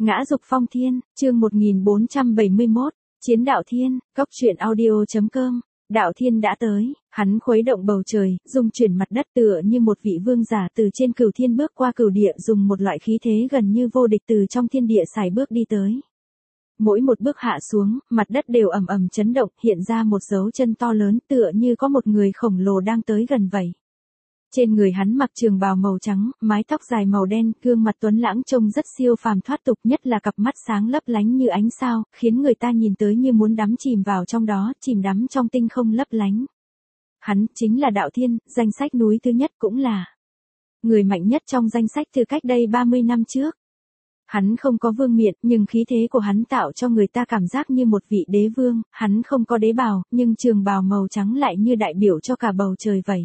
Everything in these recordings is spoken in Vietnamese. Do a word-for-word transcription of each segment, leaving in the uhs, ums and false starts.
Ngã dục phong thiên, chương một nghìn bốn trăm bảy mươi mốt, Chiến đạo thiên, cốc truyện audio.com. Đạo thiên đã tới, hắn khuấy động bầu trời, dung chuyển mặt đất tựa như một vị vương giả từ trên cửu thiên bước qua cửu địa, dùng một loại khí thế gần như vô địch từ trong thiên địa sải bước đi tới. Mỗi một bước hạ xuống, mặt đất đều ầm ầm chấn động, hiện ra một dấu chân to lớn tựa như có một người khổng lồ đang tới gần vậy. Trên người hắn mặc trường bào màu trắng, mái tóc dài màu đen, gương mặt tuấn lãng trông rất siêu phàm thoát tục, nhất là cặp mắt sáng lấp lánh như ánh sao, khiến người ta nhìn tới như muốn đắm chìm vào trong đó, chìm đắm trong tinh không lấp lánh. Hắn chính là Đạo Thiên, danh sách núi thứ nhất, cũng là người mạnh nhất trong danh sách từ cách đây ba mươi năm trước. Hắn không có vương miện, nhưng khí thế của hắn tạo cho người ta cảm giác như một vị đế vương. Hắn không có đế bào, nhưng trường bào màu trắng lại như đại biểu cho cả bầu trời vậy.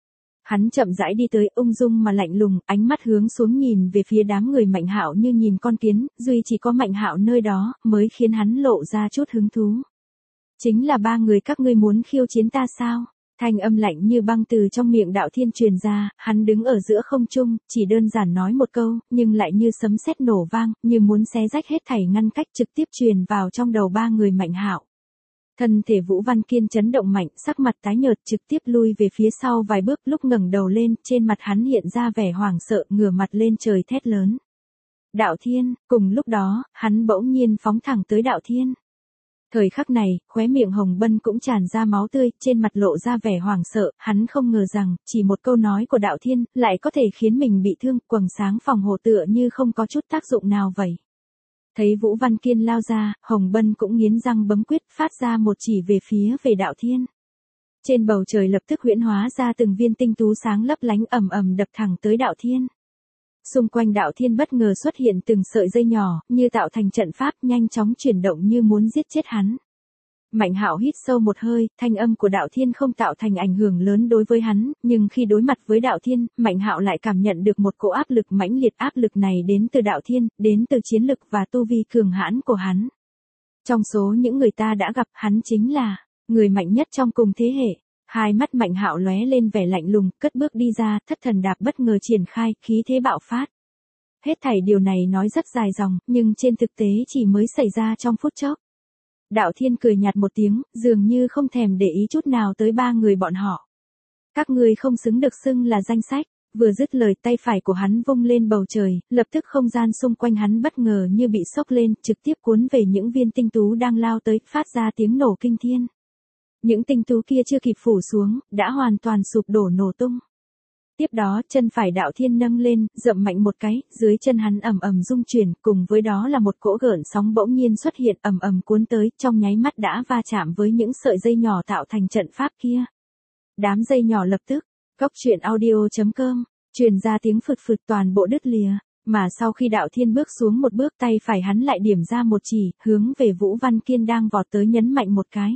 Hắn chậm rãi đi tới, ung dung mà lạnh lùng, ánh mắt hướng xuống nhìn về phía đám người Mạnh Hạo như nhìn con kiến, duy chỉ có Mạnh Hạo nơi đó mới khiến hắn lộ ra chút hứng thú. Chính là ba người các ngươi muốn khiêu chiến ta sao? Thanh âm lạnh như băng từ trong miệng Đạo Thiên truyền ra, hắn đứng ở giữa không trung, chỉ đơn giản nói một câu, nhưng lại như sấm sét nổ vang, như muốn xé rách hết thảy ngăn cách, trực tiếp truyền vào trong đầu ba người Mạnh Hạo. Thân thể Vũ Văn Kiên chấn động mạnh, sắc mặt tái nhợt, trực tiếp lui về phía sau vài bước, lúc ngẩng đầu lên, trên mặt hắn hiện ra vẻ hoảng sợ, ngửa mặt lên trời thét lớn. Đạo Thiên, cùng lúc đó, hắn bỗng nhiên phóng thẳng tới Đạo Thiên. Thời khắc này, khóe miệng Hồng Bân cũng tràn ra máu tươi, trên mặt lộ ra vẻ hoảng sợ, hắn không ngờ rằng, chỉ một câu nói của Đạo Thiên, lại có thể khiến mình bị thương, quầng sáng phòng hộ tựa như không có chút tác dụng nào vậy. Thấy Vũ Văn Kiên lao ra, Hồng Bân cũng nghiến răng bấm quyết, phát ra một chỉ về phía về Đạo Thiên. Trên bầu trời lập tức huyễn hóa ra từng viên tinh tú sáng lấp lánh, ầm ầm đập thẳng tới Đạo Thiên. Xung quanh Đạo Thiên bất ngờ xuất hiện từng sợi dây nhỏ, như tạo thành trận pháp, nhanh chóng chuyển động như muốn giết chết hắn. Mạnh Hạo hít sâu một hơi, thanh âm của Đạo Thiên không tạo thành ảnh hưởng lớn đối với hắn, nhưng khi đối mặt với Đạo Thiên, Mạnh Hạo lại cảm nhận được một cỗ áp lực mãnh liệt, áp lực này đến từ Đạo Thiên, đến từ chiến lực và tu vi cường hãn của hắn. Trong số những người ta đã gặp, hắn chính là người mạnh nhất trong cùng thế hệ. Hai mắt Mạnh Hạo lóe lên vẻ lạnh lùng, cất bước đi ra, thất thần đạp bất ngờ triển khai, khí thế bạo phát. Hết thảy điều này nói rất dài dòng, nhưng trên thực tế chỉ mới xảy ra trong phút chốc. Đạo Thiên cười nhạt một tiếng, dường như không thèm để ý chút nào tới ba người bọn họ. Các ngươi không xứng được xưng là danh sách. Vừa dứt lời, tay phải của hắn vung lên bầu trời, lập tức không gian xung quanh hắn bất ngờ như bị sốc lên, trực tiếp cuốn về những viên tinh tú đang lao tới, phát ra tiếng nổ kinh thiên. Những tinh tú kia chưa kịp phủ xuống, đã hoàn toàn sụp đổ nổ tung. Tiếp đó, chân phải Đạo Thiên nâng lên, dậm mạnh một cái, dưới chân hắn ầm ầm rung chuyển, cùng với đó là một cỗ gợn sóng bỗng nhiên xuất hiện, ầm ầm cuốn tới, trong nháy mắt đã va chạm với những sợi dây nhỏ tạo thành trận pháp kia. Đám dây nhỏ lập tức, cốc truyện audio.com, truyền ra tiếng phượt phượt, toàn bộ đứt lìa, mà sau khi Đạo Thiên bước xuống một bước, tay phải hắn lại điểm ra một chỉ, hướng về Vũ Văn Kiên đang vọt tới nhấn mạnh một cái.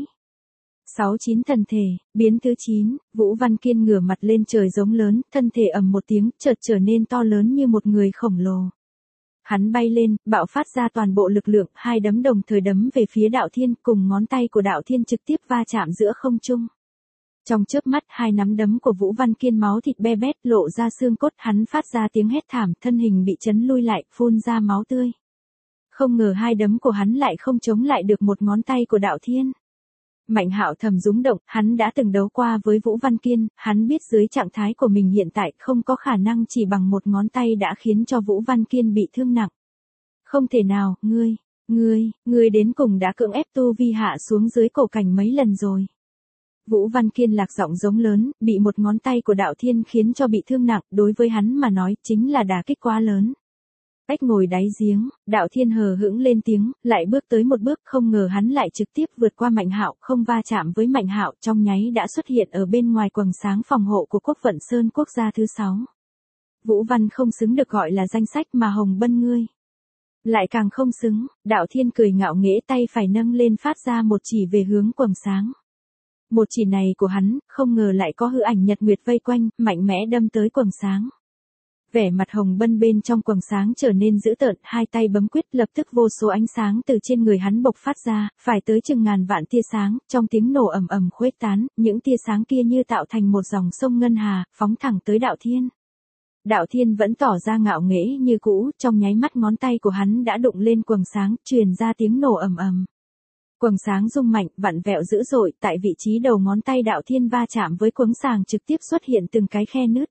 Sáu chín thần thể, biến thứ chín, Vũ Văn Kiên ngửa mặt lên trời giống lớn, thân thể ầm một tiếng, chợt trở nên to lớn như một người khổng lồ. Hắn bay lên, bạo phát ra toàn bộ lực lượng, hai đấm đồng thời đấm về phía Đạo Thiên, cùng ngón tay của Đạo Thiên trực tiếp va chạm giữa không trung. Trong chớp mắt, hai nắm đấm của Vũ Văn Kiên máu thịt be bét, lộ ra xương cốt, hắn phát ra tiếng hét thảm, thân hình bị chấn lui lại, phun ra máu tươi. Không ngờ hai đấm của hắn lại không chống lại được một ngón tay của Đạo Thiên. Mạnh Hạo thầm rúng động, hắn đã từng đấu qua với Vũ Văn Kiên, hắn biết dưới trạng thái của mình hiện tại không có khả năng chỉ bằng một ngón tay đã khiến cho Vũ Văn Kiên bị thương nặng. Không thể nào, ngươi, ngươi, ngươi đến cùng đã cưỡng ép tu vi hạ xuống dưới cổ cảnh mấy lần rồi. Vũ Văn Kiên lạc giọng giống lớn, bị một ngón tay của Đạo Thiên khiến cho bị thương nặng, đối với hắn mà nói chính là đả kích quá lớn. Ếch ngồi đáy giếng, Đạo Thiên hờ hững lên tiếng, lại bước tới một bước, không ngờ hắn lại trực tiếp vượt qua Mạnh Hạo, không va chạm với Mạnh Hạo, trong nháy đã xuất hiện ở bên ngoài quầng sáng phòng hộ của Quốc Vận Sơn quốc gia thứ sáu. Vũ Văn không xứng được gọi là danh sách, mà Hồng Bân ngươi lại càng không xứng. Đạo Thiên cười ngạo nghễ, tay phải nâng lên phát ra một chỉ về hướng quầng sáng. Một chỉ này của hắn, không ngờ lại có hư ảnh nhật nguyệt vây quanh, mạnh mẽ đâm tới quầng sáng. Vẻ mặt Hồng Bân bên trong quầng sáng trở nên dữ tợn, hai tay bấm quyết, lập tức vô số ánh sáng từ trên người hắn bộc phát ra, phải tới chừng ngàn vạn tia sáng, trong tiếng nổ ầm ầm khuếch tán, những tia sáng kia như tạo thành một dòng sông ngân hà, phóng thẳng tới Đạo Thiên. Đạo Thiên vẫn tỏ ra ngạo nghễ như cũ, trong nháy mắt ngón tay của hắn đã đụng lên quầng sáng, truyền ra tiếng nổ ầm ầm. Quầng sáng rung mạnh, vặn vẹo dữ dội, tại vị trí đầu ngón tay Đạo Thiên va chạm với quầng sáng trực tiếp xuất hiện từng cái khe nứt.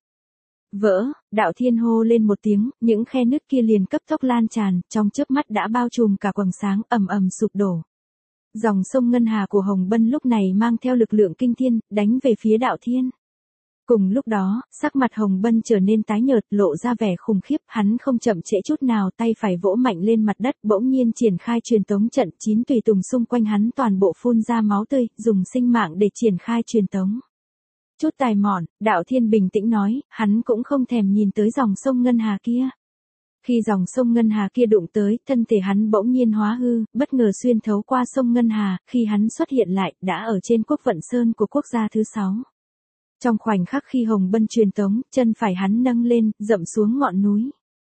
Vỡ, Đạo Thiên hô lên một tiếng, những khe nứt kia liền cấp tốc lan tràn, trong chớp mắt đã bao trùm cả quầng sáng, ầm ầm sụp đổ. Dòng sông ngân hà của Hồng Bân lúc này mang theo lực lượng kinh thiên, đánh về phía Đạo Thiên. Cùng lúc đó, sắc mặt Hồng Bân trở nên tái nhợt, lộ ra vẻ khủng khiếp, hắn không chậm trễ chút nào, tay phải vỗ mạnh lên mặt đất, bỗng nhiên triển khai truyền tống trận, chín tùy tùng xung quanh hắn toàn bộ phun ra máu tươi, dùng sinh mạng để triển khai truyền tống. Chút tài mọn, Đạo Thiên bình tĩnh nói, hắn cũng không thèm nhìn tới dòng sông ngân hà kia. Khi dòng sông ngân hà kia đụng tới, thân thể hắn bỗng nhiên hóa hư, bất ngờ xuyên thấu qua sông ngân hà, khi hắn xuất hiện lại, đã ở trên quốc vận sơn của quốc gia thứ sáu. Trong khoảnh khắc khi Hồng Bân truyền tống, chân phải hắn nâng lên, dậm xuống ngọn núi.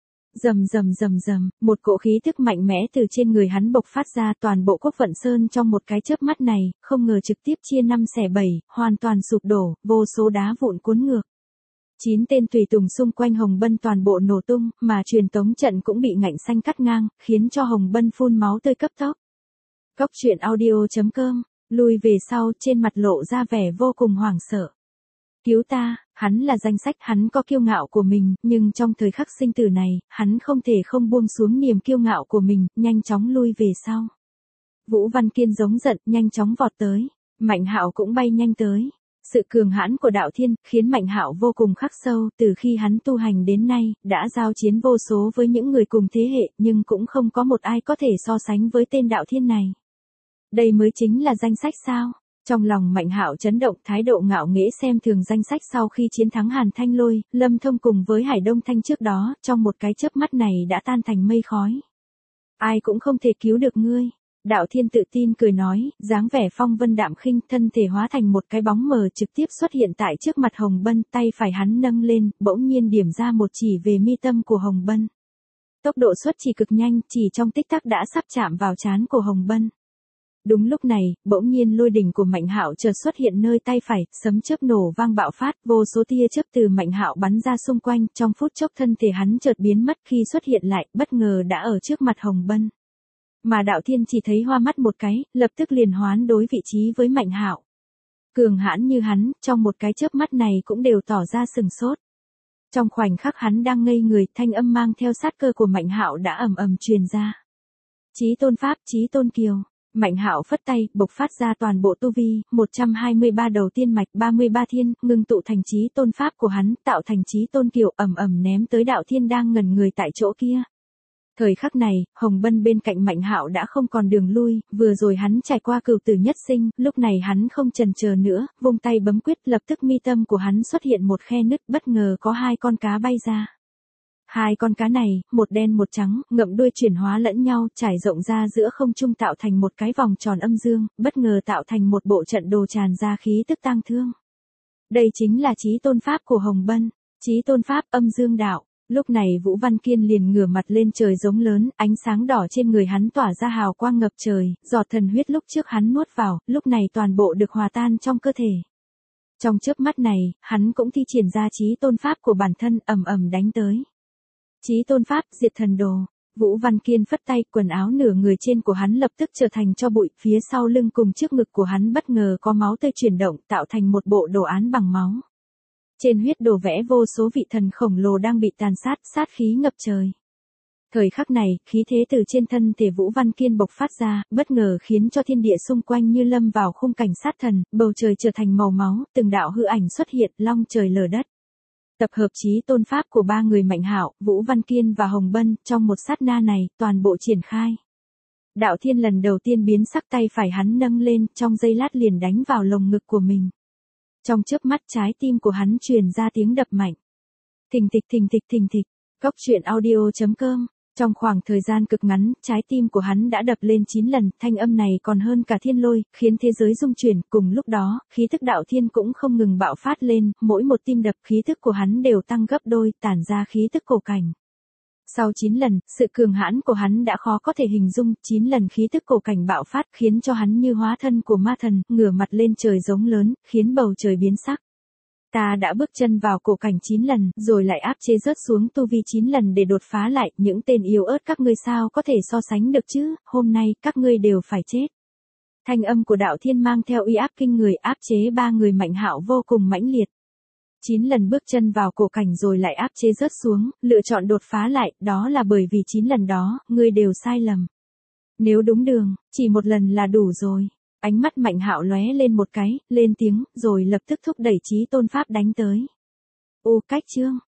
Rầm rầm rầm rầm, một cỗ khí tức mạnh mẽ từ trên người hắn bộc phát ra, toàn bộ quốc vận sơn trong một cái chớp mắt này, không ngờ trực tiếp chia năm xẻ bảy, hoàn toàn sụp đổ, vô số đá vụn cuốn ngược. Chín tên tùy tùng xung quanh Hồng Bân toàn bộ nổ tung, mà truyền tống trận cũng bị ngạnh xanh cắt ngang, khiến cho Hồng Bân phun máu tươi cấp tốc. Cốc truyện audio chấm com, lùi về sau, trên mặt lộ ra vẻ vô cùng hoảng sợ. Cứu ta, hắn là danh sách, hắn có kiêu ngạo của mình, nhưng trong thời khắc sinh tử này, hắn không thể không buông xuống niềm kiêu ngạo của mình, nhanh chóng lui về sau. Vũ Văn Kiên giống giận, nhanh chóng vọt tới, Mạnh Hạo cũng bay nhanh tới. Sự cường hãn của Đạo Thiên, khiến Mạnh Hạo vô cùng khắc sâu, từ khi hắn tu hành đến nay, đã giao chiến vô số với những người cùng thế hệ, nhưng cũng không có một ai có thể so sánh với tên Đạo Thiên này. Đây mới chính là danh sách sao? Trong lòng Mạnh Hạo chấn động, thái độ ngạo nghễ xem thường danh sách sau khi chiến thắng Hàn Thanh Lôi, Lâm Thông cùng với Hải Đông Thanh trước đó, trong một cái chớp mắt này đã tan thành mây khói. Ai cũng không thể cứu được ngươi. Đạo Thiên tự tin cười nói, dáng vẻ phong vân đạm khinh, thân thể hóa thành một cái bóng mờ trực tiếp xuất hiện tại trước mặt Hồng Bân, tay phải hắn nâng lên, bỗng nhiên điểm ra một chỉ về mi tâm của Hồng Bân. Tốc độ xuất chỉ cực nhanh, chỉ trong tích tắc đã sắp chạm vào trán của Hồng Bân. Đúng lúc này, bỗng nhiên lôi đỉnh của Mạnh Hạo chợt xuất hiện nơi tay phải, sấm chớp nổ vang bạo phát, vô số tia chớp từ Mạnh Hạo bắn ra xung quanh, trong phút chốc thân thể hắn chợt biến mất, khi xuất hiện lại, bất ngờ đã ở trước mặt Hồng Bân. Mà Đạo Thiên chỉ thấy hoa mắt một cái, lập tức liền hoán đối vị trí với Mạnh Hạo. Cường hãn như hắn, trong một cái chớp mắt này cũng đều tỏ ra sừng sốt. Trong khoảnh khắc hắn đang ngây người, thanh âm mang theo sát cơ của Mạnh Hạo đã ầm ầm truyền ra. Chí tôn pháp, chí tôn kiều. Mạnh Hạo phất tay, bộc phát ra toàn bộ tu vi, một trăm hai mươi ba đầu tiên mạch, ba mươi ba thiên, ngưng tụ thành chí tôn pháp của hắn, tạo thành chí tôn kiều, ầm ầm ném tới Đạo Thiên đang ngẩn người tại chỗ kia. Thời khắc này, Hồng Bân bên cạnh Mạnh Hạo đã không còn đường lui, vừa rồi hắn trải qua cửu tử nhất sinh, lúc này hắn không chần chờ nữa, vung tay bấm quyết, lập tức mi tâm của hắn xuất hiện một khe nứt, bất ngờ có hai con cá bay ra. Hai con cá này, một đen một trắng, ngậm đuôi chuyển hóa lẫn nhau, trải rộng ra giữa không trung tạo thành một cái vòng tròn âm dương, bất ngờ tạo thành một bộ trận đồ tràn ra khí tức tang thương. Đây chính là chí tôn pháp của Hồng Bân, chí tôn pháp âm dương đạo. Lúc này Vũ Văn Kiên liền ngửa mặt lên trời giống lớn, ánh sáng đỏ trên người hắn tỏa ra hào quang ngập trời, giọt thần huyết lúc trước hắn nuốt vào, lúc này toàn bộ được hòa tan trong cơ thể. Trong chớp mắt này, hắn cũng thi triển ra chí tôn pháp của bản thân, ầm ầm đánh tới. Chí tôn pháp, diệt thần đồ. Vũ Văn Kiên phất tay, quần áo nửa người trên của hắn lập tức trở thành tro bụi, phía sau lưng cùng trước ngực của hắn bất ngờ có máu tươi chuyển động, tạo thành một bộ đồ án bằng máu. Trên huyết đồ vẽ vô số vị thần khổng lồ đang bị tàn sát, sát khí ngập trời. Thời khắc này, khí thế từ trên thân thể Vũ Văn Kiên bộc phát ra, bất ngờ khiến cho thiên địa xung quanh như lâm vào khung cảnh sát thần, bầu trời trở thành màu máu, từng đạo hư ảnh xuất hiện, long trời lở đất. Tập hợp chí tôn pháp của ba người Mạnh Hạo, Vũ Văn Kiên và Hồng Bân, trong một sát na này, toàn bộ triển khai. Đạo Thiên lần đầu tiên biến sắc, tay phải hắn nâng lên, trong giây lát liền đánh vào lồng ngực của mình. Trong chớp mắt trái tim của hắn truyền ra tiếng đập mạnh. Thình thịch thình thịch thình thịch. Cốc truyện audio chấm com. Trong khoảng thời gian cực ngắn, trái tim của hắn đã đập lên chín lần, thanh âm này còn hơn cả thiên lôi, khiến thế giới rung chuyển. Cùng lúc đó, khí thức Đạo Thiên cũng không ngừng bạo phát lên, mỗi một tim đập khí thức của hắn đều tăng gấp đôi, tản ra khí thức cổ cảnh. Sau chín lần, sự cường hãn của hắn đã khó có thể hình dung, chín lần khí tức cổ cảnh bạo phát khiến cho hắn như hóa thân của ma thần, ngửa mặt lên trời giống lớn, khiến bầu trời biến sắc. Ta đã bước chân vào cổ cảnh chín lần, rồi lại áp chế rớt xuống tu vi chín lần để đột phá lại, những tên yếu ớt các ngươi sao có thể so sánh được chứ, hôm nay các ngươi đều phải chết. Thanh âm của Đạo Thiên mang theo uy áp kinh người, áp chế ba người Mạnh Hạo vô cùng mãnh liệt. Chín lần bước chân vào cổ cảnh rồi lại áp chế rớt xuống, lựa chọn đột phá lại, đó là bởi vì chín lần đó, ngươi đều sai lầm. Nếu đúng đường, chỉ một lần là đủ rồi. Ánh mắt Mạnh Hạo lóe lên một cái, lên tiếng, rồi lập tức thúc đẩy Chí Tôn Pháp đánh tới. Ô cách chương,